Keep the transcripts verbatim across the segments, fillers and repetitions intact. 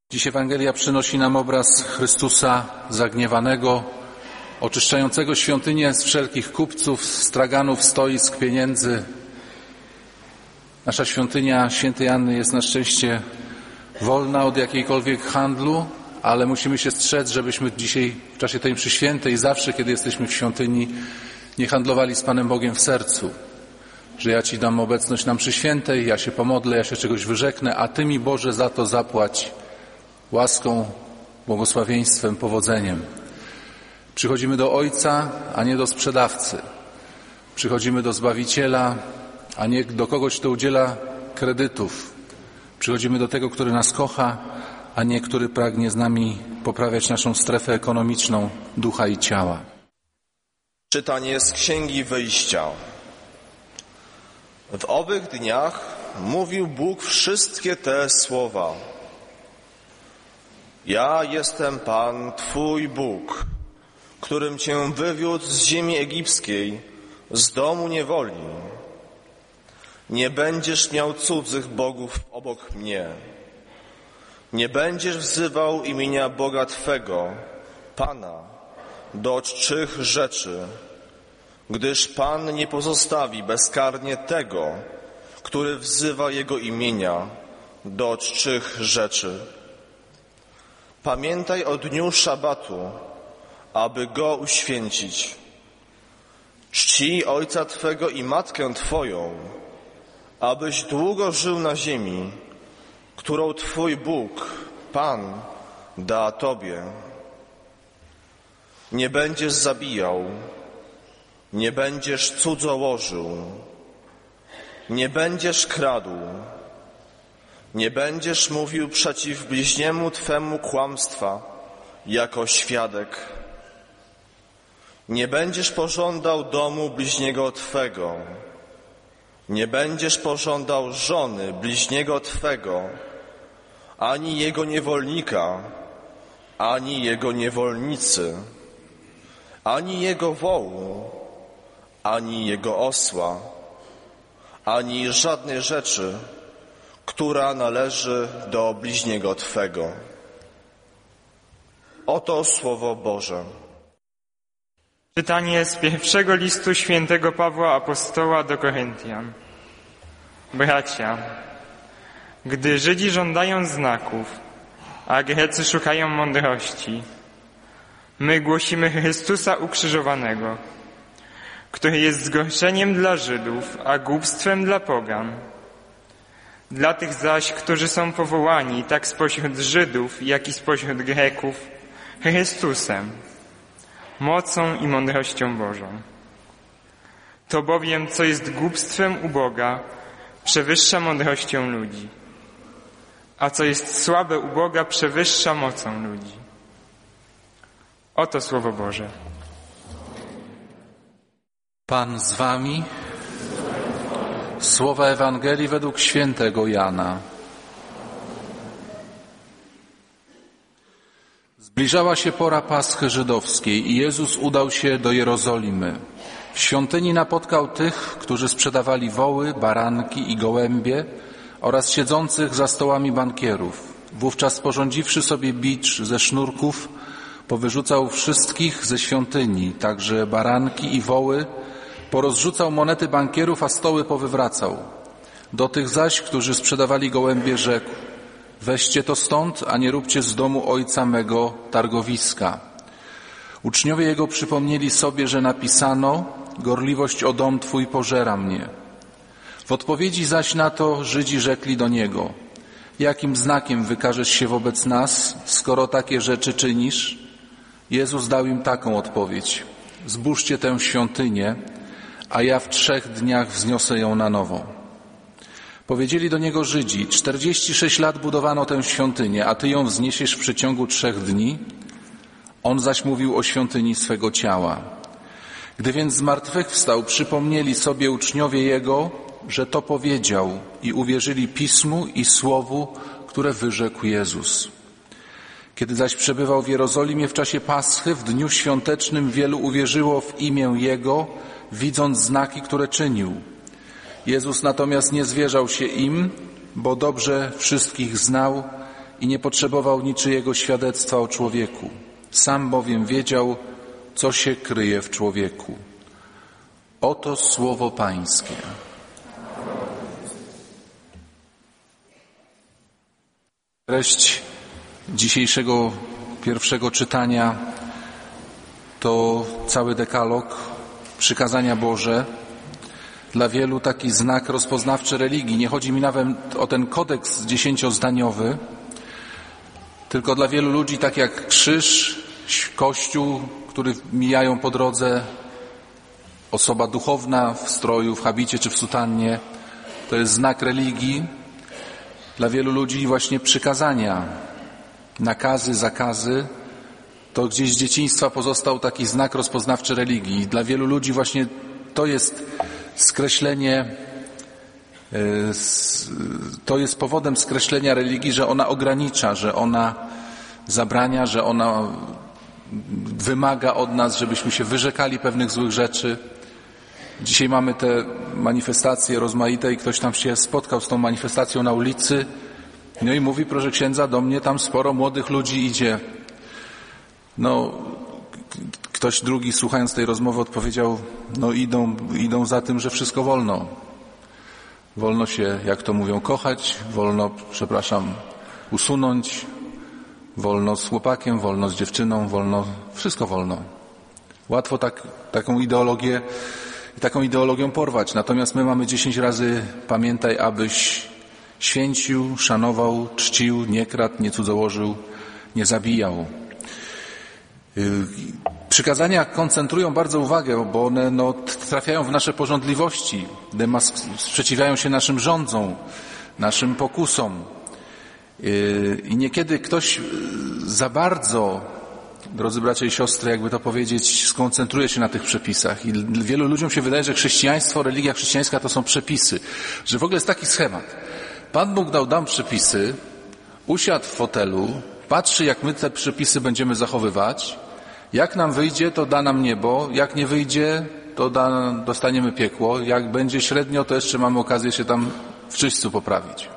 Dziś Ewangelia przynosi nam obraz Chrystusa zagniewanego, oczyszczającego świątynię z wszelkich kupców, straganów, stoisk, pieniędzy. Nasza świątynia Świętej Anny jest na szczęście wolna od jakiejkolwiek handlu, ale musimy się strzec, żebyśmy dzisiaj w czasie tej mszy świętej, zawsze kiedy jesteśmy w świątyni, nie handlowali z Panem Bogiem w sercu. Że ja Ci dam obecność na mszy świętej, ja się pomodlę, ja się czegoś wyrzeknę, a Ty mi, Boże, za to zapłać łaską, błogosławieństwem, powodzeniem. Przychodzimy do Ojca, a nie do sprzedawcy. Przychodzimy do Zbawiciela, a nie do kogoś, kto udziela kredytów. Przychodzimy do tego, który nas kocha, a nie który pragnie z nami poprawiać naszą strefę ekonomiczną ducha i ciała. Czytanie z Księgi Wyjścia. W owych dniach mówił Bóg wszystkie te słowa. Ja jestem Pan, Twój Bóg, którym Cię wywiódł z ziemi egipskiej, z domu niewoli. Nie będziesz miał cudzych bogów obok mnie. Nie będziesz wzywał imienia Boga Twego, Pana, do czczych rzeczy, gdyż Pan nie pozostawi bezkarnie tego, który wzywa Jego imienia do czczych rzeczy. Pamiętaj o dniu szabatu, aby go uświęcić. Czcij ojca Twego i matkę Twoją, abyś długo żył na ziemi, którą Twój Bóg, Pan, da Tobie. Nie będziesz zabijał, nie będziesz cudzołożył, nie będziesz kradł, nie będziesz mówił przeciw bliźniemu Twemu kłamstwa jako świadek. Nie będziesz pożądał domu bliźniego Twego. Nie będziesz pożądał żony bliźniego Twego, ani jego niewolnika, ani jego niewolnicy, ani jego wołu, ani jego osła, ani żadnej rzeczy, która należy do bliźniego Twego. Oto Słowo Boże. Czytanie z pierwszego listu świętego Pawła Apostoła do Koryntian. Bracia, gdy Żydzi żądają znaków, a Grecy szukają mądrości, my głosimy Chrystusa ukrzyżowanego, który jest zgorszeniem dla Żydów, a głupstwem dla pogan. Dla tych zaś, którzy są powołani, tak spośród Żydów, jak i spośród Greków, Chrystusem, mocą i mądrością Bożą. To bowiem, co jest głupstwem u Boga, przewyższa mądrością ludzi, a co jest słabe u Boga, przewyższa mocą ludzi. Oto Słowo Boże. Pan z Wami. Słowa Ewangelii według świętego Jana. Zbliżała się pora Paschy żydowskiej i Jezus udał się do Jerozolimy. W świątyni napotkał tych, którzy sprzedawali woły, baranki i gołębie oraz siedzących za stołami bankierów. Wówczas sporządziwszy sobie bicz ze sznurków, powyrzucał wszystkich ze świątyni, także baranki i woły, porozrzucał monety bankierów, a stoły powywracał. Do tych zaś, którzy sprzedawali gołębie, rzekł: weźcie to stąd, a nie róbcie z domu ojca mego targowiska. Uczniowie jego przypomnieli sobie, że napisano: gorliwość o dom Twój pożera mnie. W odpowiedzi zaś na to Żydzi rzekli do niego: jakim znakiem wykażesz się wobec nas, skoro takie rzeczy czynisz? Jezus dał im taką odpowiedź: zburzcie tę świątynię, a ja w trzech dniach wzniosę ją na nowo. Powiedzieli do niego Żydzi: czterdzieści sześć lat budowano tę świątynię, a Ty ją wzniesiesz w przeciągu trzech dni? On zaś mówił o świątyni swego ciała. Gdy więc zmartwychwstał, przypomnieli sobie uczniowie Jego, że to powiedział, i uwierzyli Pismu i Słowu, które wyrzekł Jezus. Kiedy zaś przebywał w Jerozolimie w czasie Paschy, w dniu świątecznym wielu uwierzyło w imię Jego, widząc znaki, które czynił. Jezus natomiast nie zwierzał się im, bo dobrze wszystkich znał i nie potrzebował niczyjego świadectwa o człowieku. Sam bowiem wiedział, co się kryje w człowieku. Oto słowo Pańskie. Treść dzisiejszego pierwszego czytania to cały dekalog, przykazania Boże. Dla wielu taki znak rozpoznawczy religii. Nie chodzi mi nawet o ten kodeks dziesięciozdaniowy, tylko dla wielu ludzi tak jak krzyż, kościół, który mijają po drodze, osoba duchowna w stroju, w habicie czy w sutannie, to jest znak religii. Dla wielu ludzi właśnie przykazania, nakazy, zakazy, to gdzieś z dzieciństwa pozostał taki znak rozpoznawczy religii. Dla wielu ludzi właśnie to jest skreślenie, to jest powodem skreślenia religii, że ona ogranicza, że ona zabrania, że ona wymaga od nas, żebyśmy się wyrzekali pewnych złych rzeczy. Dzisiaj mamy te manifestacje rozmaite i ktoś tam się spotkał z tą manifestacją na ulicy, no i mówi, proszę księdza, do mnie tam sporo młodych ludzi idzie. No, ktoś drugi, słuchając tej rozmowy, odpowiedział, no idą, idą za tym, że wszystko wolno. Wolno się, jak to mówią, kochać, wolno, przepraszam, usunąć, wolno z chłopakiem, wolno z dziewczyną, wolno, wszystko wolno. Łatwo tak, taką ideologię, taką ideologią porwać. Natomiast my mamy dziesięć razy pamiętaj, abyś święcił, szanował, czcił, nie kradł, nie cudzołożył, nie zabijał. Przykazania koncentrują bardzo uwagę, bo one no, trafiają w nasze pożądliwości, sprzeciwiają się naszym rządzom, naszym pokusom. I niekiedy ktoś za bardzo, drodzy bracia i siostry, jakby to powiedzieć, skoncentruje się na tych przepisach. I wielu ludziom się wydaje, że chrześcijaństwo, religia chrześcijańska to są przepisy. Że w ogóle jest taki schemat. Pan Bóg dał nam przepisy, usiadł w fotelu, patrzy, jak my te przepisy będziemy zachowywać. Jak nam wyjdzie, to da nam niebo. Jak nie wyjdzie, to da, dostaniemy piekło. Jak będzie średnio, to jeszcze mamy okazję się tam w czyśćcu poprawić.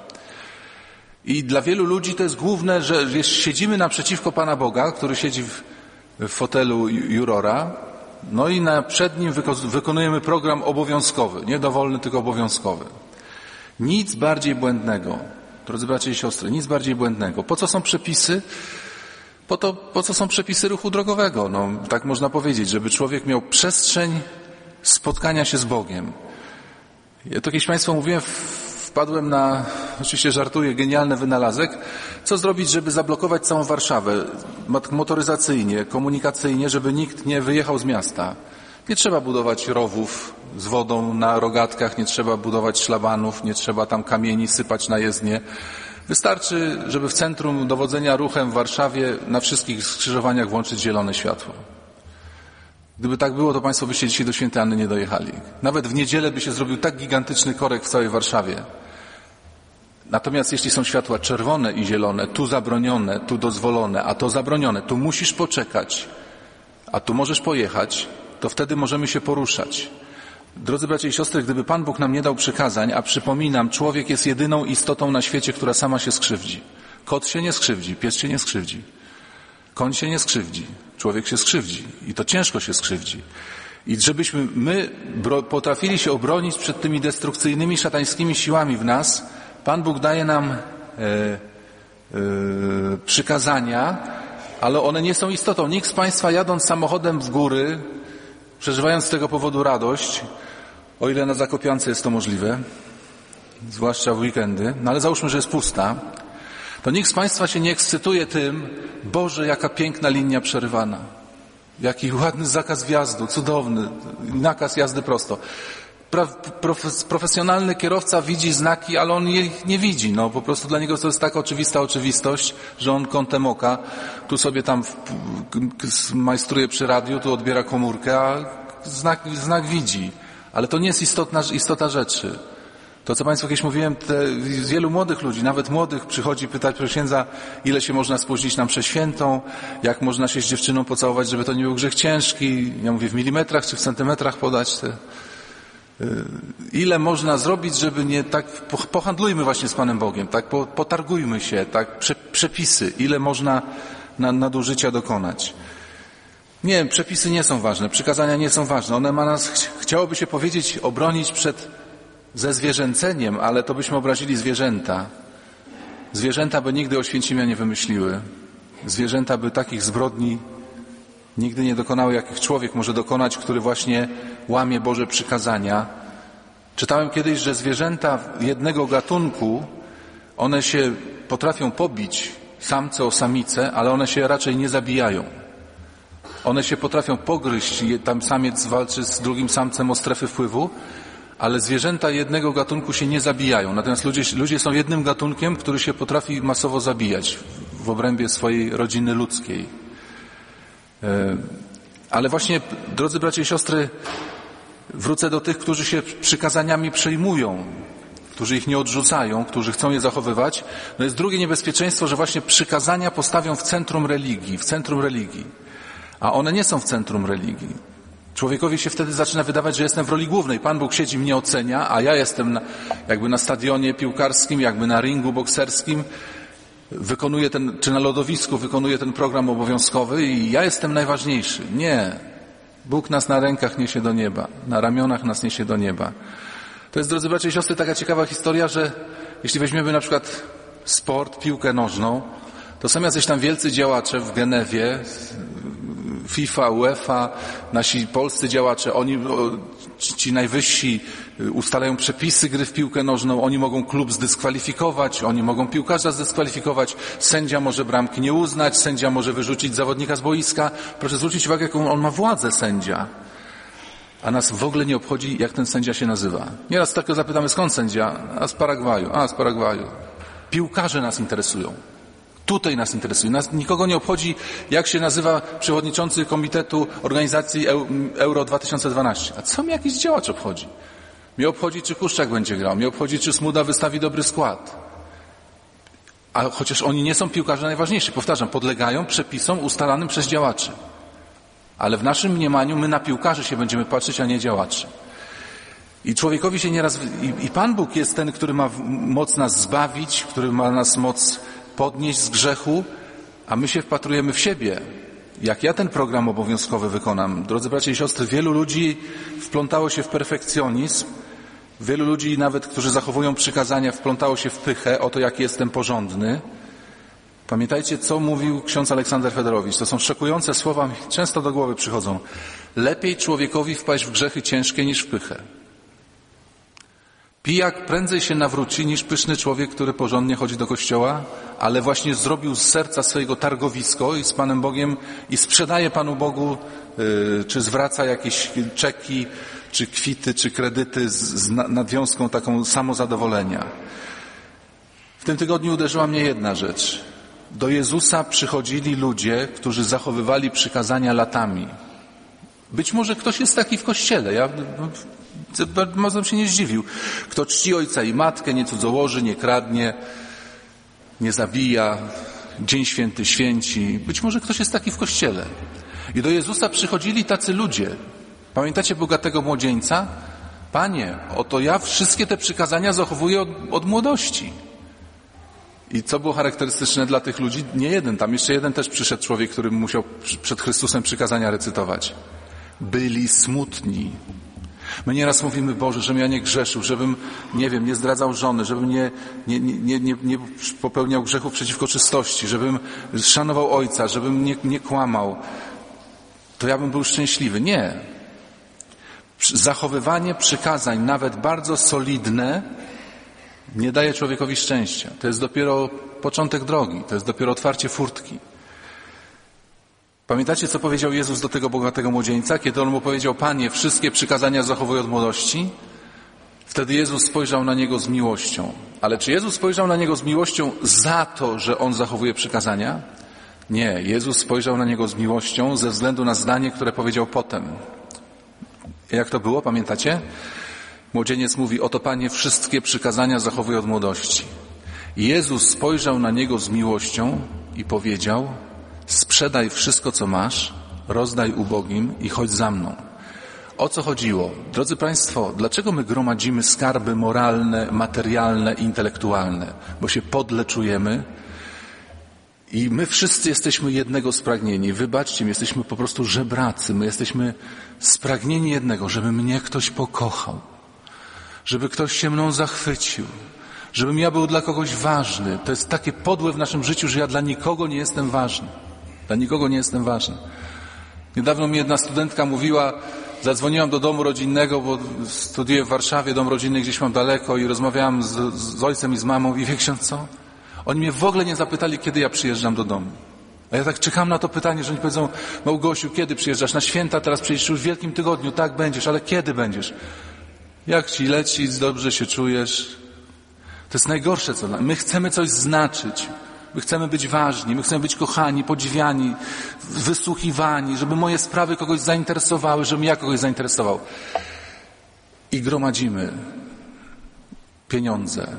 I dla wielu ludzi to jest główne, że siedzimy naprzeciwko Pana Boga, który siedzi w, w fotelu jurora, no i na, przed nim wyko, wykonujemy program obowiązkowy, nie dowolny, tylko obowiązkowy. Nic bardziej błędnego, drodzy bracia i siostry, nic bardziej błędnego. Po co są przepisy? Po to, po co są przepisy ruchu drogowego? No, tak można powiedzieć, żeby człowiek miał przestrzeń spotkania się z Bogiem. Ja to kiedyś Państwu mówiłem, wpadłem na, oczywiście żartuję, genialny wynalazek, co zrobić, żeby zablokować całą Warszawę motoryzacyjnie, komunikacyjnie, żeby nikt nie wyjechał z miasta. Nie trzeba budować rowów z wodą na rogatkach, nie trzeba budować szlabanów, nie trzeba tam kamieni sypać na jezdnię. Wystarczy, żeby w centrum dowodzenia ruchem w Warszawie na wszystkich skrzyżowaniach włączyć zielone światło. Gdyby tak było, to Państwo byście dzisiaj do Świętej Anny nie dojechali. Nawet w niedzielę by się zrobił tak gigantyczny korek w całej Warszawie. Natomiast jeśli są światła czerwone i zielone, tu zabronione, tu dozwolone, a to zabronione, tu musisz poczekać, a tu możesz pojechać, to wtedy możemy się poruszać. Drodzy bracia i siostry, gdyby Pan Bóg nam nie dał przykazań, a przypominam, człowiek jest jedyną istotą na świecie, która sama się skrzywdzi. Kot się nie skrzywdzi, pies się nie skrzywdzi, koń się nie skrzywdzi, człowiek się skrzywdzi i to ciężko się skrzywdzi. I żebyśmy my potrafili się obronić przed tymi destrukcyjnymi, szatańskimi siłami w nas, Pan Bóg daje nam e, e, przykazania, ale one nie są istotą. Nikt z Państwa jadąc samochodem w góry, przeżywając z tego powodu radość, o ile na Zakopiance jest to możliwe, zwłaszcza w weekendy, no ale załóżmy, że jest pusta, to nikt z Państwa się nie ekscytuje tym, Boże, jaka piękna linia przerywana, jaki ładny zakaz wjazdu, cudowny, nakaz jazdy prosto. Profesjonalny kierowca widzi znaki, ale on je nie widzi. No, po prostu dla niego to jest taka oczywista oczywistość, że on kątem oka tu sobie tam majstruje przy radiu, tu odbiera komórkę, a znak, znak widzi. Ale to nie jest istotna, istota rzeczy. To, co Państwu kiedyś mówiłem, te, wielu młodych ludzi, nawet młodych, przychodzi pytać proszę księdza, ile się można spóźnić na mszę świętą, jak można się z dziewczyną pocałować, żeby to nie był grzech ciężki. Ja mówię, w milimetrach czy w centymetrach podać te... Ile można zrobić, żeby nie tak, pohandlujmy właśnie z Panem Bogiem, tak, potargujmy się, tak, przepisy, ile można nadużycia dokonać. Nie, przepisy nie są ważne, przykazania nie są ważne, one ma nas, chciałoby się powiedzieć, obronić przed zezwierzęceniem, ale to byśmy obrazili zwierzęta. Zwierzęta by nigdy Oświęcimia nie wymyśliły. Zwierzęta by takich zbrodni nigdy nie dokonały, jakich człowiek może dokonać, który właśnie łamie Boże przykazania. Czytałem kiedyś, że zwierzęta jednego gatunku, one się potrafią pobić, samce o samicę, ale one się raczej nie zabijają. One się potrafią pogryźć, tam samiec walczy z drugim samcem o strefy wpływu, ale zwierzęta jednego gatunku się nie zabijają. Natomiast ludzie, ludzie są jednym gatunkiem, który się potrafi masowo zabijać w obrębie swojej rodziny ludzkiej. Ale właśnie, drodzy bracia i siostry, wrócę do tych, którzy się przykazaniami przejmują, którzy ich nie odrzucają, którzy chcą je zachowywać. No jest drugie niebezpieczeństwo, że właśnie przykazania postawią w centrum religii, w centrum religii. A one nie są w centrum religii. Człowiekowi się wtedy zaczyna wydawać, że jestem w roli głównej. Pan Bóg siedzi, mnie ocenia, a ja jestem na, jakby na stadionie piłkarskim, jakby na ringu bokserskim, wykonuję ten, czy na lodowisku wykonuję ten program obowiązkowy i ja jestem najważniejszy. Nie. Bóg nas na rękach niesie do nieba, na ramionach nas niesie do nieba. To jest, drodzy bracia i siostry, taka ciekawa historia, że jeśli weźmiemy na przykład sport, piłkę nożną, to są jacyś tam wielcy działacze w Genewie, FIFA, UEFA, nasi polscy działacze, oni, ci najwyżsi ustalają przepisy gry w piłkę nożną, oni mogą klub zdyskwalifikować, oni mogą piłkarza zdyskwalifikować, sędzia może bramki nie uznać, sędzia może wyrzucić zawodnika z boiska. Proszę zwrócić uwagę, jaką on ma władzę, sędzia. A nas w ogóle nie obchodzi, jak ten sędzia się nazywa. Nieraz tylko zapytamy, skąd sędzia? A z Paragwaju. A, z Paragwaju. Piłkarze nas interesują. Tutaj nas interesuje. Nas nikogo nie obchodzi, jak się nazywa przewodniczący Komitetu Organizacji Euro dwa tysiące dwanaście. A co mi jakiś działacz obchodzi? Mnie obchodzi, czy Kuszczak będzie grał. Mnie obchodzi, czy Smuda wystawi dobry skład. A chociaż oni nie są piłkarze najważniejsi. Powtarzam, podlegają przepisom ustalanym przez działaczy. Ale w naszym mniemaniu my na piłkarzy się będziemy patrzeć, a nie działaczy. I człowiekowi się nieraz... I, i Pan Bóg jest ten, który ma moc nas zbawić, który ma nas moc podnieść z grzechu, a my się wpatrujemy w siebie. Jak ja ten program obowiązkowy wykonam? Drodzy bracia i siostry, wielu ludzi wplątało się w perfekcjonizm, wielu ludzi nawet, którzy zachowują przykazania, wplątało się w pychę o to, jaki jestem porządny. Pamiętajcie, co mówił ksiądz Aleksander Fedorowicz. To są szokujące słowa, mi często do głowy przychodzą. Lepiej człowiekowi wpaść w grzechy ciężkie niż w pychę. Pijak prędzej się nawróci niż pyszny człowiek, który porządnie chodzi do kościoła, ale właśnie zrobił z serca swojego targowisko i z Panem Bogiem i sprzedaje Panu Bogu, yy, czy zwraca jakieś czeki, czy kwity, czy kredyty z, z nadwiązką taką samozadowolenia. W tym tygodniu uderzyła mnie jedna rzecz. Do Jezusa przychodzili ludzie, którzy zachowywali przykazania latami. Być może ktoś jest taki w kościele. Ja mocno się nie zdziwił. Kto czci ojca i matkę, nie cudzołoży, nie kradnie, nie zabija, dzień święty święci. Być może ktoś jest taki w kościele. I do Jezusa przychodzili tacy ludzie. Pamiętacie bogatego młodzieńca? Panie, oto ja wszystkie te przykazania zachowuję od, od młodości. I co było charakterystyczne dla tych ludzi? Nie jeden, tam jeszcze jeden też przyszedł człowiek, który musiał przed Chrystusem przykazania recytować. Byli smutni. My nieraz mówimy, Boże, żebym ja nie grzeszył, żebym, nie wiem, nie zdradzał żony, żebym nie, nie, nie, nie, nie popełniał grzechów przeciwko czystości, żebym szanował ojca, żebym nie, nie kłamał. To ja bym był szczęśliwy. Nie. Zachowywanie przykazań, nawet bardzo solidne, nie daje człowiekowi szczęścia. To jest dopiero początek drogi, to jest dopiero otwarcie furtki. Pamiętacie, co powiedział Jezus do tego bogatego młodzieńca, kiedy on mu powiedział, Panie, wszystkie przykazania zachowuję od młodości? Wtedy Jezus spojrzał na niego z miłością. Ale czy Jezus spojrzał na niego z miłością za to, że on zachowuje przykazania? Nie, Jezus spojrzał na niego z miłością ze względu na zdanie, które powiedział potem. Jak to było, pamiętacie? Młodzieniec mówi, oto Panie, wszystkie przykazania zachowuję od młodości. I Jezus spojrzał na niego z miłością i powiedział, sprzedaj wszystko, co masz, rozdaj ubogim i chodź za mną. O co chodziło? Drodzy Państwo, dlaczego my gromadzimy skarby moralne, materialne, intelektualne? Bo się podle czujemy i my wszyscy jesteśmy jednego spragnieni. Wybaczcie mi, jesteśmy po prostu żebracy. My jesteśmy spragnieni jednego, żeby mnie ktoś pokochał, żeby ktoś się mną zachwycił, żebym ja był dla kogoś ważny. To jest takie podłe w naszym życiu, że ja dla nikogo nie jestem ważny. Dla nikogo nie jestem ważny. Niedawno mi jedna studentka mówiła, zadzwoniłam do domu rodzinnego, bo studiuję w Warszawie, dom rodzinny gdzieś mam daleko i rozmawiałam z, z ojcem i z mamą i wie ksiądz co? Oni mnie w ogóle nie zapytali, kiedy ja przyjeżdżam do domu. A ja tak czekam na to pytanie, że oni powiedzą, Małgosiu, kiedy przyjeżdżasz? Na święta teraz przyjedziesz już w Wielkim Tygodniu, tak będziesz, ale kiedy będziesz? Jak ci leci, dobrze się czujesz? To jest najgorsze, co my chcemy coś znaczyć. My chcemy być ważni, my chcemy być kochani, podziwiani, wysłuchiwani, żeby moje sprawy kogoś zainteresowały, żebym ja kogoś zainteresował. I gromadzimy pieniądze.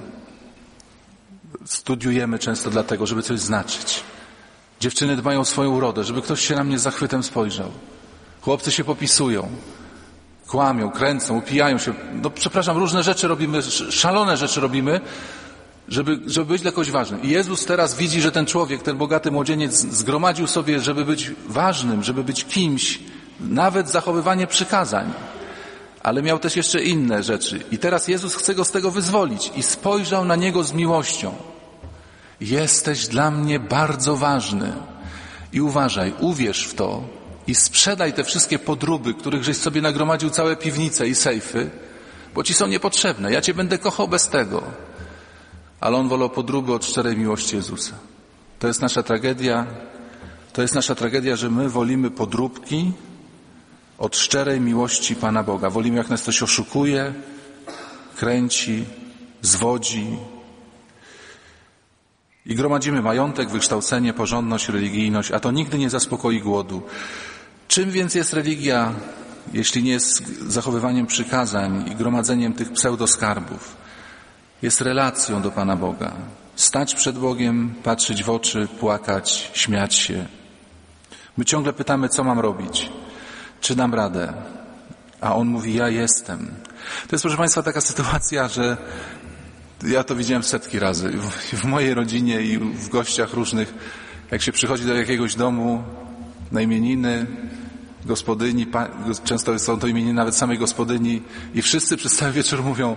Studiujemy często dlatego, żeby coś znaczyć. Dziewczyny dbają o swoją urodę, żeby ktoś się na mnie z zachwytem spojrzał. Chłopcy się popisują, kłamią, kręcą, upijają się. No przepraszam, różne rzeczy robimy, szalone rzeczy robimy, Żeby, żeby być dla kogoś ważnym. I Jezus teraz widzi, że ten człowiek, ten bogaty młodzieniec zgromadził sobie, żeby być ważnym, żeby być kimś, nawet zachowywanie przykazań. Ale miał też jeszcze inne rzeczy. I teraz Jezus chce go z tego wyzwolić. I spojrzał na niego z miłością. Jesteś dla mnie bardzo ważny. I uważaj, uwierz w to i sprzedaj te wszystkie podróby, których żeś sobie nagromadził całe piwnice i sejfy, bo ci są niepotrzebne. Ja cię będę kochał bez tego. Ale on wolał podróby od szczerej miłości Jezusa. To jest nasza tragedia. To jest nasza tragedia, że my wolimy podróbki od szczerej miłości Pana Boga. Wolimy, jak nas ktoś oszukuje, kręci, zwodzi. I gromadzimy majątek, wykształcenie, porządność, religijność, a to nigdy nie zaspokoi głodu. Czym więc jest religia, jeśli nie jest zachowywaniem przykazań i gromadzeniem tych pseudoskarbów? Jest relacją do Pana Boga. Stać przed Bogiem, patrzeć w oczy, płakać, śmiać się. My ciągle pytamy, co mam robić? Czy dam radę? A On mówi, ja jestem. To jest, proszę Państwa, taka sytuacja, że ja to widziałem setki razy. W, w mojej rodzinie i w gościach różnych, jak się przychodzi do jakiegoś domu na imieniny, gospodyni, często są to imieniny nawet samej gospodyni i wszyscy przez cały wieczór mówią,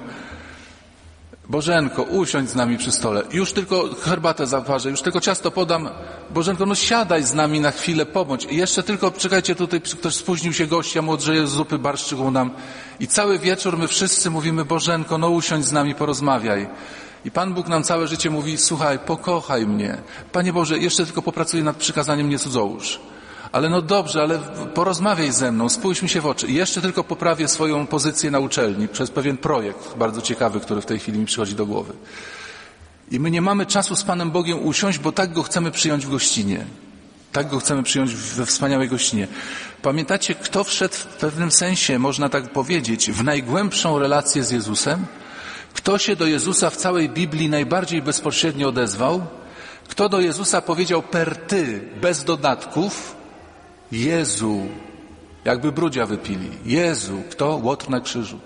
Bożenko, usiądź z nami przy stole. Już tylko herbatę zaparzę, już tylko ciasto podam. Bożenko, no siadaj z nami na chwilę, pobądź. I jeszcze tylko, czekajcie, tutaj ktoś spóźnił się gość, ja mu odrzeję z zupy barszczyku nam. I cały wieczór my wszyscy mówimy, Bożenko, no usiądź z nami, porozmawiaj. I Pan Bóg nam całe życie mówi, słuchaj, pokochaj mnie. Panie Boże, jeszcze tylko popracuję nad przykazaniem nie cudzołóż. Ale no dobrze, ale porozmawiaj ze mną, spójrz mi się w oczy. I jeszcze tylko poprawię swoją pozycję na uczelni przez pewien projekt bardzo ciekawy, który w tej chwili mi przychodzi do głowy. I my nie mamy czasu z Panem Bogiem usiąść, bo tak Go chcemy przyjąć w gościnie. Tak Go chcemy przyjąć we wspaniałej gościnie. Pamiętacie, kto wszedł w pewnym sensie, można tak powiedzieć, w najgłębszą relację z Jezusem? Kto się do Jezusa w całej Biblii najbardziej bezpośrednio odezwał? Kto do Jezusa powiedział per ty, bez dodatków? Jezu, jakby brudzia wypili. Jezu, kto? Łotr na krzyżu.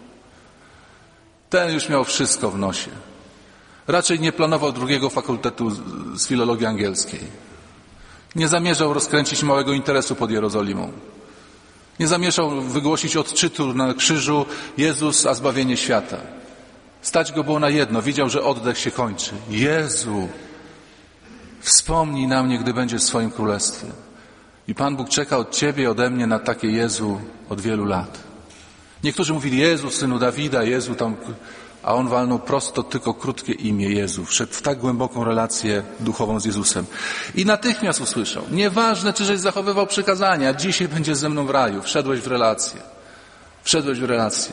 Ten już miał wszystko w nosie. Raczej nie planował drugiego fakultetu z filologii angielskiej. Nie zamierzał rozkręcić małego interesu pod Jerozolimą. Nie zamierzał wygłosić odczytu na krzyżu Jezus, a zbawienie świata. Stać go było na jedno. Widział, że oddech się kończy. Jezu, wspomnij na mnie, gdy będziesz w swoim królestwie. I Pan Bóg czeka od ciebie i ode mnie na takie Jezu od wielu lat. Niektórzy mówili, Jezu, synu Dawida, Jezu tam, a on walnął prosto tylko krótkie imię Jezu. Wszedł w tak głęboką relację duchową z Jezusem. I natychmiast usłyszał, nieważne, czy żeś zachowywał przykazania, dzisiaj będziesz ze mną w raju. Wszedłeś w relację. Wszedłeś w relację.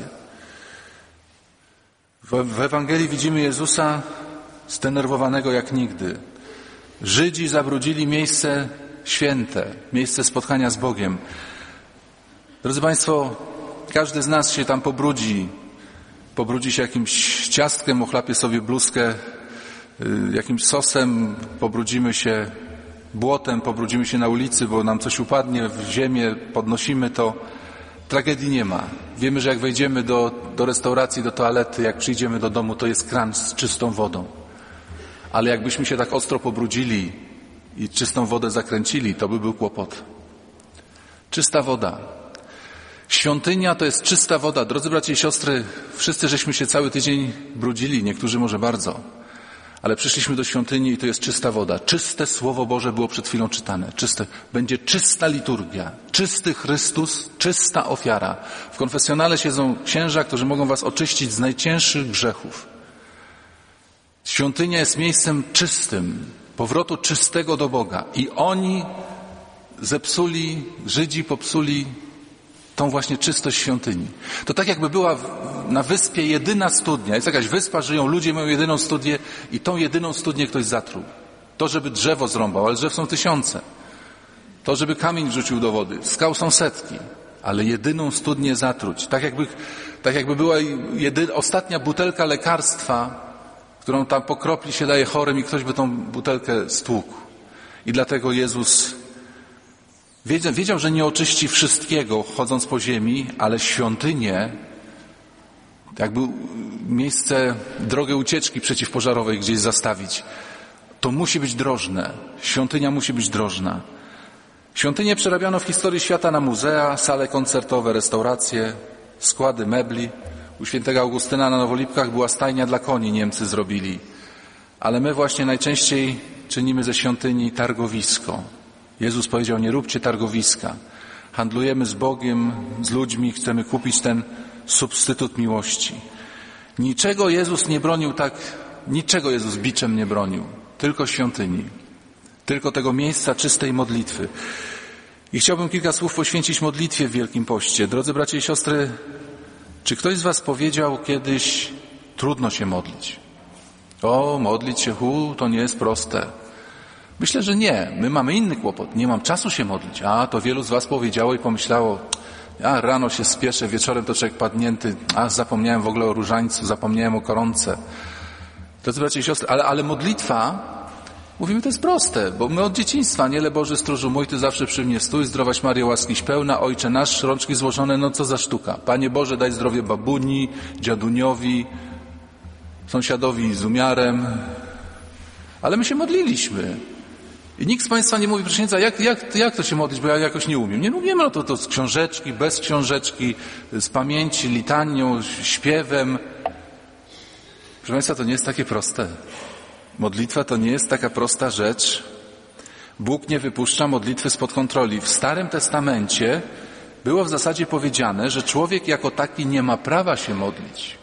W, w Ewangelii widzimy Jezusa zdenerwowanego jak nigdy. Żydzi zabrudzili miejsce święte, miejsce spotkania z Bogiem. Drodzy Państwo, każdy z nas się tam pobrudzi. Pobrudzi się jakimś ciastkiem, ochlapie sobie bluzkę, jakimś sosem, pobrudzimy się błotem, pobrudzimy się na ulicy, bo nam coś upadnie w ziemię, podnosimy to. tragedii nie ma. Wiemy, że jak wejdziemy do, do restauracji, do toalety, jak przyjdziemy do domu, to jest kran z czystą wodą. Ale jakbyśmy się tak ostro pobrudzili i czystą wodę zakręcili, to by był kłopot. Czysta woda. Świątynia to jest czysta woda. Drodzy bracia i siostry, wszyscy żeśmy się cały tydzień brudzili, niektórzy może bardzo. Ale przyszliśmy do świątyni i to jest czysta woda. Czyste Słowo Boże było przed chwilą czytane. Czyste. Będzie czysta liturgia. Czysty Chrystus, czysta ofiara. W konfesjonale siedzą księża, którzy mogą was oczyścić z najcięższych grzechów. Świątynia jest miejscem czystym, powrotu czystego do Boga. I oni zepsuli, Żydzi popsuli tą właśnie czystość świątyni. To tak jakby była na wyspie jedyna studnia. Jest jakaś wyspa, żyją ludzie, mają jedyną studnię i tą jedyną studnię ktoś zatruł. To, żeby drzewo zrąbał, ale drzew są tysiące. To, żeby kamień wrzucił do wody. Skał są setki. Ale jedyną studnię zatruć. Tak jakby, tak jakby była jedy, ostatnia butelka lekarstwa, którą tam po kropli się daje chorym i ktoś by tą butelkę stłukł. I dlatego Jezus wiedział, wiedział, że nie oczyści wszystkiego chodząc po ziemi, ale świątynię, jakby miejsce, drogę ucieczki przeciwpożarowej gdzieś zastawić, to musi być drożne. Świątynia musi być drożna. Świątynię przerabiano w historii świata na muzea, sale koncertowe, restauracje, składy mebli. U świętego Augustyna na Nowolipkach była stajnia dla koni, Niemcy zrobili. Ale my właśnie najczęściej czynimy ze świątyni targowisko. Jezus powiedział, nie róbcie targowiska. Handlujemy z Bogiem, z ludźmi, chcemy kupić ten substytut miłości. Niczego Jezus nie bronił tak, niczego Jezus biczem nie bronił. Tylko świątyni. Tylko tego miejsca czystej modlitwy. I chciałbym kilka słów poświęcić modlitwie w Wielkim Poście. Drodzy bracia i siostry, czy ktoś z was powiedział kiedyś, trudno się modlić? O, modlić się, hu, to nie jest proste. Myślę, że nie. My mamy inny kłopot. Nie mam czasu się modlić. A, to wielu z was powiedziało i pomyślało, a rano się spieszę, wieczorem to człowiek padnięty, a zapomniałem w ogóle o różańcu, zapomniałem o koronce. Drodzy bracia i siostry, ale, ale modlitwa, mówimy, to jest proste, bo my od dzieciństwa, niele Boży stróżu mój, Ty zawsze przy mnie stój, zdrowaś Maryjo, łaskiś pełna, Ojcze nasz, rączki złożone, no co za sztuka. Panie Boże, daj zdrowie babuni, dziaduniowi, sąsiadowi z umiarem. Ale my się modliliśmy. I nikt z państwa nie mówi, proszę księdza, jak, jak, jak to się modlić, bo ja jakoś nie umiem. Nie umiemy, no to, to z książeczki, bez książeczki, z pamięci, litanią, śpiewem. Proszę państwa, to nie jest takie proste. Modlitwa to nie jest taka prosta rzecz. Bóg nie wypuszcza modlitwy spod kontroli. W Starym Testamencie było w zasadzie powiedziane, że człowiek jako taki nie ma prawa się modlić.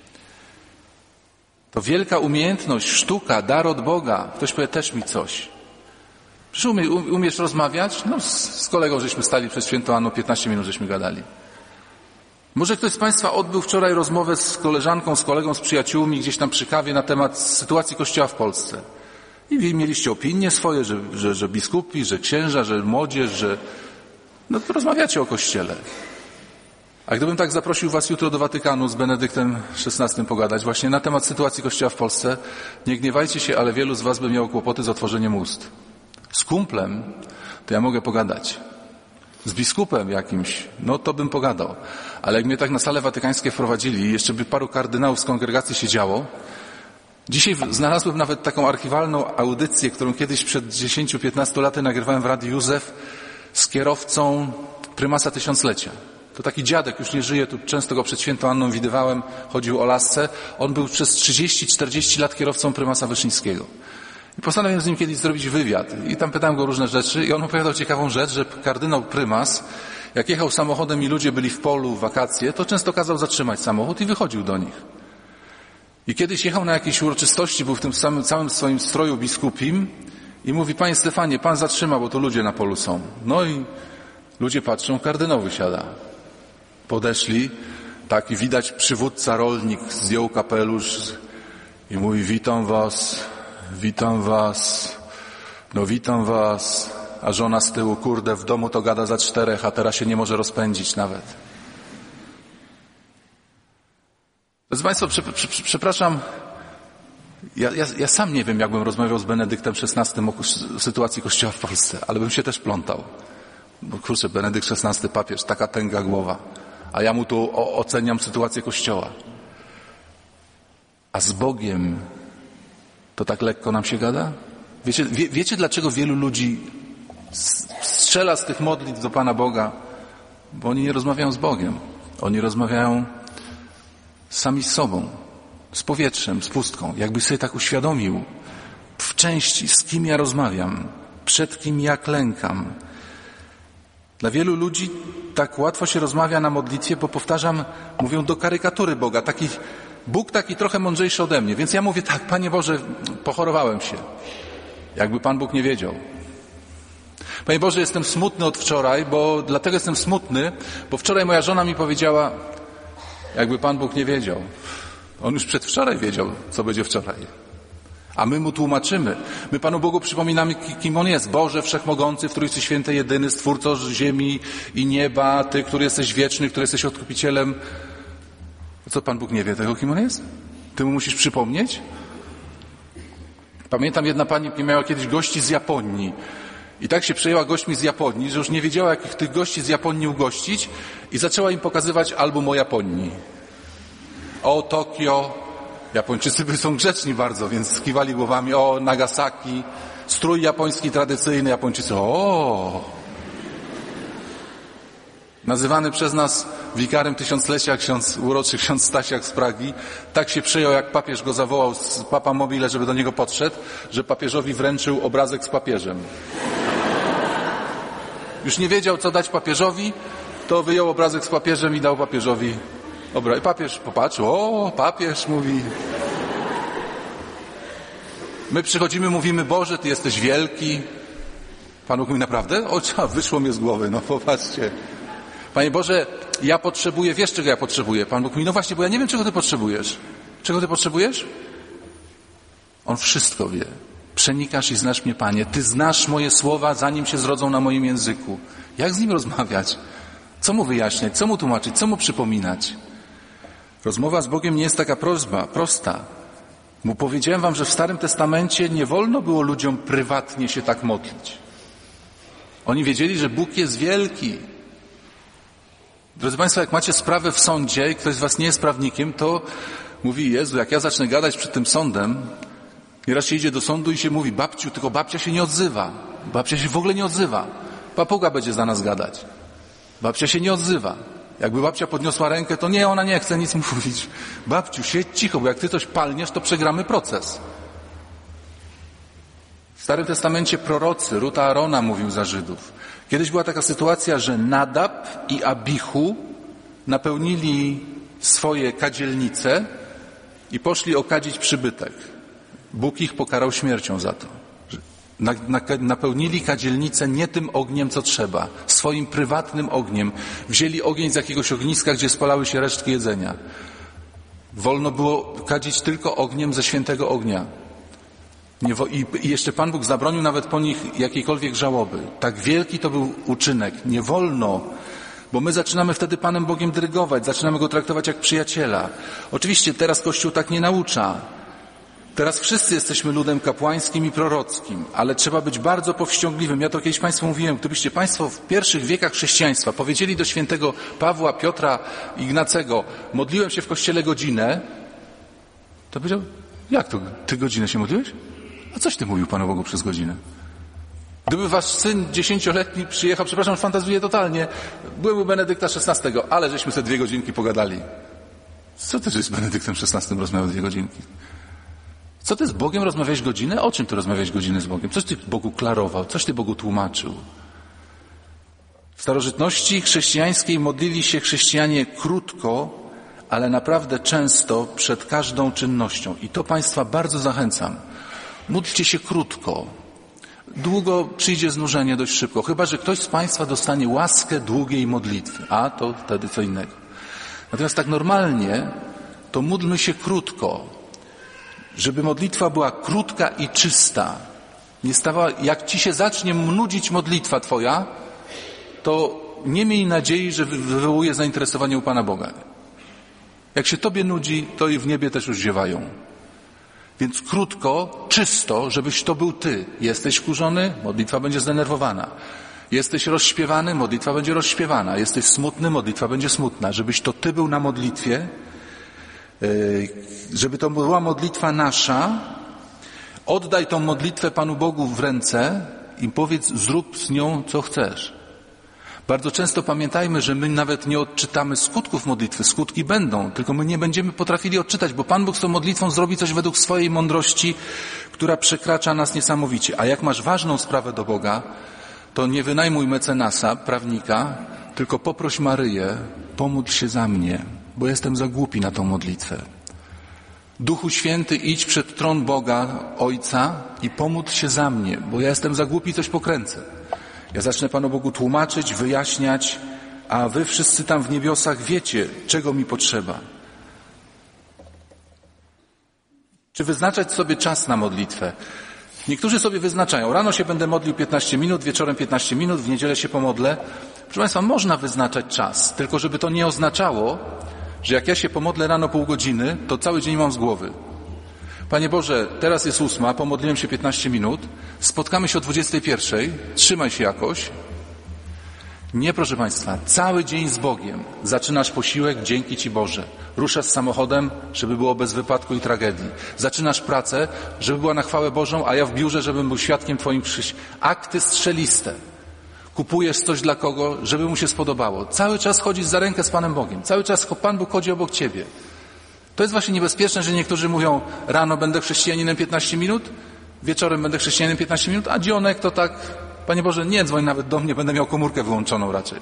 To wielka umiejętność, sztuka, dar od Boga. Ktoś powie, też mi coś. Przecież umie, umiesz rozmawiać? No z, z kolegą żeśmy stali przed świętą Anną, piętnaście minut żeśmy gadali. Może ktoś z państwa odbył wczoraj rozmowę z koleżanką, z kolegą, z przyjaciółmi gdzieś tam przy kawie na temat sytuacji Kościoła w Polsce. I wy mieliście opinie swoje, że, że, że biskupi, że księża, że młodzież, że... No to rozmawiacie o Kościele. A gdybym tak zaprosił was jutro do Watykanu z Benedyktem szesnastym pogadać właśnie na temat sytuacji Kościoła w Polsce, nie gniewajcie się, ale wielu z was by miało kłopoty z otworzeniem ust. Z kumplem to ja mogę pogadać. Z biskupem jakimś, no to bym pogadał. Ale jak mnie tak na sale watykańskie wprowadzili, jeszcze by paru kardynałów z kongregacji siedziało, dzisiaj znalazłem nawet taką archiwalną audycję, którą kiedyś przed dziesięciu piętnastu laty nagrywałem w Radiu Józef z kierowcą prymasa tysiąclecia. To taki dziadek, już nie żyje, tu często go przed świętą Anną widywałem, chodził o lasce. On był przez trzydzieści czterdzieści lat kierowcą prymasa Wyszyńskiego. I postanowiłem z nim kiedyś zrobić wywiad. I tam pytałem go o różne rzeczy i on opowiadał ciekawą rzecz, że kardynał prymas, jak jechał samochodem i ludzie byli w polu, w wakacje, to często kazał zatrzymać samochód i wychodził do nich. I kiedyś jechał na jakiejś uroczystości, był w tym samym, całym swoim stroju biskupim i mówi, panie Stefanie, pan zatrzyma, bo to ludzie na polu są. No i ludzie patrzą, kardynał wysiada. Podeszli, taki widać przywódca rolnik, zdjął kapelusz i mówi, witam was, witam was, no witam was, a żona z tyłu, kurde, w domu to gada za czterech, a teraz się nie może rozpędzić nawet. Drodzy państwo, prze, prze, prze, przepraszam, ja, ja, ja sam nie wiem, jakbym rozmawiał z Benedyktem szesnastym o sytuacji Kościoła w Polsce, ale bym się też plątał. Bo kurczę, Benedykt szesnasty papież, taka tęga głowa. A ja mu tu o, oceniam sytuację Kościoła. A z Bogiem to tak lekko nam się gada? Wiecie, wie, wiecie dlaczego wielu ludzi strzela z tych modlitw do Pana Boga? Bo oni nie rozmawiają z Bogiem. Oni rozmawiają sami z sobą, z powietrzem, z pustką. Jakby sobie tak uświadomił w części, z kim ja rozmawiam, przed kim ja klękam. Dla wielu ludzi tak łatwo się rozmawia na modlitwie, bo powtarzam, mówią do karykatury Boga. Taki Bóg taki trochę mądrzejszy ode mnie. Więc ja mówię tak, Panie Boże, pochorowałem się. Jakby Pan Bóg nie wiedział. Panie Boże, jestem smutny od wczoraj, bo dlatego jestem smutny, bo wczoraj moja żona mi powiedziała, jakby Pan Bóg nie wiedział. On już przedwczoraj wiedział, co będzie wczoraj. A my mu tłumaczymy. My Panu Bogu przypominamy, kim On jest. Boże Wszechmogący, w Trójcy Świętej Jedyny, Stwórco ziemi i nieba, Ty, który jesteś wieczny, który jesteś Odkupicielem. Co, Pan Bóg nie wie tego, kim On jest? Ty mu musisz przypomnieć? Pamiętam, jedna pani miała kiedyś gości z Japonii. I tak się przejęła gośćmi z Japonii, że już nie wiedziała, jakich tych gości z Japonii ugościć i zaczęła im pokazywać album o Japonii. O Tokio. Japończycy są grzeczni bardzo, więc skiwali głowami. O Nagasaki. Strój japoński tradycyjny. Japończycy. O. Nazywany przez nas wikarem tysiąclecia ksiądz, uroczy ksiądz Stasiak z Pragi, tak się przejął, jak papież go zawołał z Papa Mobile, żeby do niego podszedł, że papieżowi wręczył obrazek z papieżem. Już nie wiedział, co dać papieżowi, to wyjął obrazek z papieżem i dał papieżowi obrazek. Papież popatrzył, o, papież mówi. My przychodzimy, mówimy, Boże, Ty jesteś wielki. Pan Bóg mówi, naprawdę? O, co, wyszło mnie z głowy, no popatrzcie. Panie Boże, ja potrzebuję, wiesz, czego ja potrzebuję? Pan Bóg mówi, no właśnie, bo ja nie wiem, czego Ty potrzebujesz. Czego Ty potrzebujesz? On wszystko wie. Przenikasz i znasz mnie, Panie. Ty znasz moje słowa, zanim się zrodzą na moim języku. Jak z Nim rozmawiać? Co Mu wyjaśniać? Co Mu tłumaczyć? Co Mu przypominać? Rozmowa z Bogiem nie jest taka prośba, prosta. Bo powiedziałem Wam, że w Starym Testamencie nie wolno było ludziom prywatnie się tak modlić. Oni wiedzieli, że Bóg jest wielki. Drodzy Państwo, jak macie sprawę w sądzie i ktoś z Was nie jest prawnikiem, to mówi, Jezu, jak ja zacznę gadać przed tym sądem, nieraz się idzie do sądu i się mówi, babciu, tylko babcia się nie odzywa. Babcia się w ogóle nie odzywa. Papuga będzie za nas gadać. Babcia się nie odzywa. Jakby babcia podniosła rękę, to nie, ona nie chce nic mówić. Babciu, siedź cicho, bo jak Ty coś palniesz, to przegramy proces. W Starym Testamencie prorocy, Ruta Arona mówił za Żydów. Kiedyś była taka sytuacja, że Nadab i Abichu napełnili swoje kadzielnice i poszli okadzić przybytek. Bóg ich pokarał śmiercią za to. Na, na, napełnili kadzielnicę nie tym ogniem, co trzeba, swoim prywatnym ogniem. Wzięli ogień z jakiegoś ogniska, gdzie spalały się resztki jedzenia. Wolno było kadzić tylko ogniem ze świętego ognia. Nie, i, I jeszcze Pan Bóg zabronił nawet po nich jakiejkolwiek żałoby. Tak wielki to był uczynek. Nie wolno, bo my zaczynamy wtedy Panem Bogiem dyrygować, zaczynamy Go traktować jak przyjaciela. Oczywiście teraz Kościół tak nie naucza. Teraz wszyscy jesteśmy ludem kapłańskim i prorockim, ale trzeba być bardzo powściągliwym. Ja to kiedyś Państwu mówiłem, gdybyście Państwo w pierwszych wiekach chrześcijaństwa powiedzieli do świętego Pawła, Piotra, Ignacego, modliłem się w kościele godzinę, to powiedział, jak to, Ty godzinę się modliłeś? A coś Ty mówił Panu Bogu przez godzinę? Gdyby Wasz syn dziesięcioletni przyjechał, przepraszam, fantazuję totalnie, byłem u Benedykta szesnastego, ale żeśmy sobie dwie godzinki pogadali. Co Ty, że z Benedyktem szesnastym rozmawiał dwie godzinki? Co Ty z Bogiem rozmawiałeś godzinę? O czym Ty rozmawiałeś godzinę z Bogiem? Coś Ty Bogu klarował? Coś Ty Bogu tłumaczył? W starożytności chrześcijańskiej modlili się chrześcijanie krótko, ale naprawdę często przed każdą czynnością. I to Państwa bardzo zachęcam. Módlcie się krótko. Długo przyjdzie znużenie dość szybko. Chyba że ktoś z Państwa dostanie łaskę długiej modlitwy. A to wtedy co innego. Natomiast tak normalnie to módlmy się krótko. Żeby modlitwa była krótka i czysta. Nie stawała, jak Ci się zacznie nudzić modlitwa Twoja, to nie miej nadziei, że wywołuje zainteresowanie u Pana Boga. Jak się Tobie nudzi, to i w niebie też już ziewają. Więc krótko, czysto, żebyś to był Ty. Jesteś wkurzony, modlitwa będzie zdenerwowana. Jesteś rozśpiewany, modlitwa będzie rozśpiewana. Jesteś smutny, modlitwa będzie smutna. Żebyś to Ty był na modlitwie, żeby to była modlitwa nasza, oddaj tą modlitwę Panu Bogu w ręce i powiedz, zrób z nią co chcesz. Bardzo często pamiętajmy, że my nawet nie odczytamy skutków modlitwy. Skutki będą, tylko my nie będziemy potrafili odczytać, bo Pan Bóg z tą modlitwą zrobi coś według swojej mądrości, która przekracza nas niesamowicie. A jak masz ważną sprawę do Boga, to nie wynajmuj mecenasa, prawnika, tylko poproś Maryję, pomódl się za mnie, bo jestem za głupi na tą modlitwę. Duchu Święty, idź przed tron Boga, Ojca i pomódl się za mnie, bo ja jestem za głupi, coś pokręcę. Ja zacznę Panu Bogu tłumaczyć, wyjaśniać, a wy wszyscy tam w niebiosach wiecie, czego mi potrzeba. Czy wyznaczać sobie czas na modlitwę? Niektórzy sobie wyznaczają, rano się będę modlił piętnaście minut, wieczorem piętnaście minut, w niedzielę się pomodlę. Proszę Państwa, można wyznaczać czas, tylko żeby to nie oznaczało, że jak ja się pomodlę rano pół godziny, to cały dzień mam z głowy. Panie Boże, teraz jest ósma, pomodliłem się piętnaście minut, spotkamy się o dwudziestej pierwszej, trzymaj się jakoś. Nie, proszę Państwa, cały dzień z Bogiem. Zaczynasz posiłek, dzięki Ci Boże. Ruszasz samochodem, żeby było bez wypadku i tragedii. Zaczynasz pracę, żeby była na chwałę Bożą, a ja w biurze, żebym był świadkiem Twoim przyjść. Akty strzeliste. Kupujesz coś dla kogo, żeby mu się spodobało. Cały czas chodzisz za rękę z Panem Bogiem. Cały czas Pan Bóg chodzi obok Ciebie. To jest właśnie niebezpieczne, że niektórzy mówią, rano będę chrześcijaninem piętnaście minut, wieczorem będę chrześcijaninem piętnaście minut, a dzionek to tak, Panie Boże, nie dzwoń nawet do mnie, będę miał komórkę wyłączoną raczej.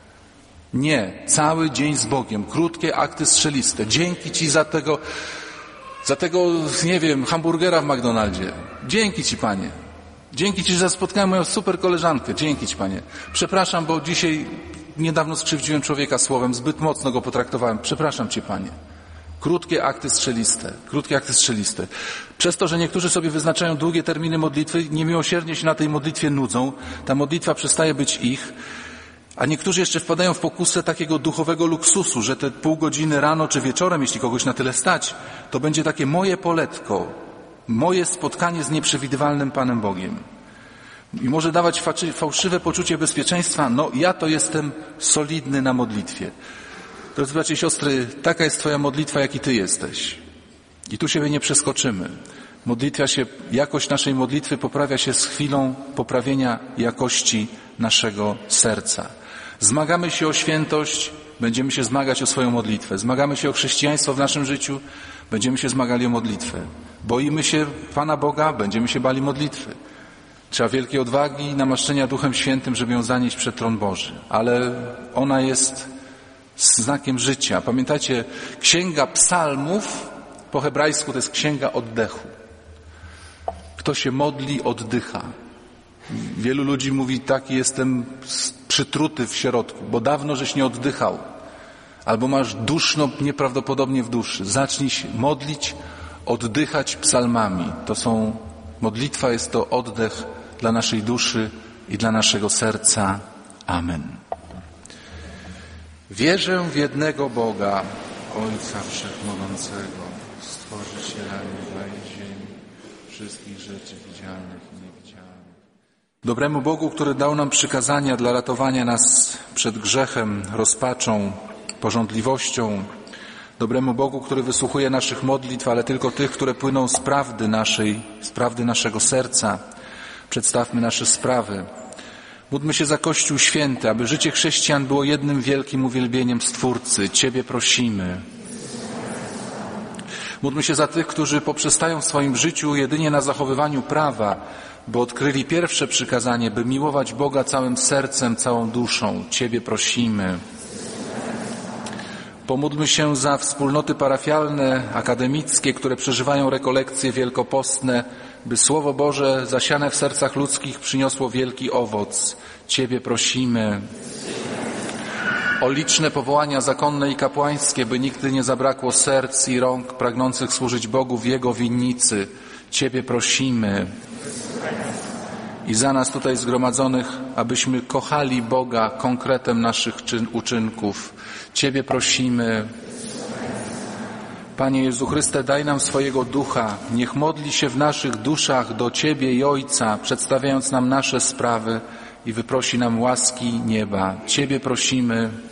Nie, cały dzień z Bogiem, krótkie akty strzeliste. Dzięki Ci za tego, za tego, nie wiem, hamburgera w McDonaldzie. Dzięki Ci, Panie. Dzięki Ci, że spotkałem moją super koleżankę. Dzięki Ci, Panie. Przepraszam, bo dzisiaj niedawno skrzywdziłem człowieka słowem, zbyt mocno go potraktowałem. Przepraszam Cię, Panie. Krótkie akty strzeliste, krótkie akty strzeliste. Przez to, że niektórzy sobie wyznaczają długie terminy modlitwy, niemiłosiernie się na tej modlitwie nudzą, ta modlitwa przestaje być ich, a niektórzy jeszcze wpadają w pokusę takiego duchowego luksusu, że te pół godziny rano czy wieczorem, jeśli kogoś na tyle stać, to będzie takie moje poletko, moje spotkanie z nieprzewidywalnym Panem Bogiem. I może dawać fałszywe poczucie bezpieczeństwa, no ja to jestem solidny na modlitwie. Drodzy bracia i siostry, taka jest Twoja modlitwa, jak i Ty jesteś. I tu siebie nie przeskoczymy. Modlitwa się, jakość naszej modlitwy poprawia się z chwilą poprawienia jakości naszego serca. Zmagamy się o świętość, będziemy się zmagać o swoją modlitwę. Zmagamy się o chrześcijaństwo w naszym życiu, będziemy się zmagali o modlitwę. Boimy się Pana Boga, będziemy się bali modlitwy. Trzeba wielkiej odwagi i namaszczenia Duchem Świętym, żeby ją zanieść przed tron Boży. Ale ona jest znakiem życia. Pamiętacie, księga psalmów po hebrajsku to jest księga oddechu. Kto się modli, oddycha. Wielu ludzi mówi, taki jestem przytruty w środku, bo dawno żeś nie oddychał. Albo masz duszno nieprawdopodobnie w duszy. Zacznij się modlić, oddychać psalmami. To są, modlitwa jest to oddech dla naszej duszy i dla naszego serca. Amen. Wierzę w jednego Boga, Ojca Wszechmogącego, Stworzyciela nieba i ziemi, wszystkich rzeczy widzialnych i niewidzialnych. Dobremu Bogu, który dał nam przykazania dla ratowania nas przed grzechem, rozpaczą, pożądliwością. Dobremu Bogu, który wysłuchuje naszych modlitw, ale tylko tych, które płyną z prawdy naszej, z prawdy naszego serca. Przedstawmy nasze sprawy. Módlmy się za Kościół Święty, aby życie chrześcijan było jednym wielkim uwielbieniem Stwórcy. Ciebie prosimy. Módlmy się za tych, którzy poprzestają w swoim życiu jedynie na zachowywaniu prawa, bo odkryli pierwsze przykazanie, by miłować Boga całym sercem, całą duszą. Ciebie prosimy. Pomódlmy się za wspólnoty parafialne, akademickie, które przeżywają rekolekcje wielkopostne, by Słowo Boże zasiane w sercach ludzkich przyniosło wielki owoc. Ciebie prosimy. O liczne powołania zakonne i kapłańskie, by nigdy nie zabrakło serc i rąk pragnących służyć Bogu w Jego winnicy. Ciebie prosimy. I za nas tutaj zgromadzonych, abyśmy kochali Boga konkretem naszych czyn, uczynków. Ciebie prosimy. Panie Jezu Chryste, daj nam swojego Ducha. Niech modli się w naszych duszach do Ciebie i Ojca, przedstawiając nam nasze sprawy i wyprosi nam łaski nieba. Ciebie prosimy,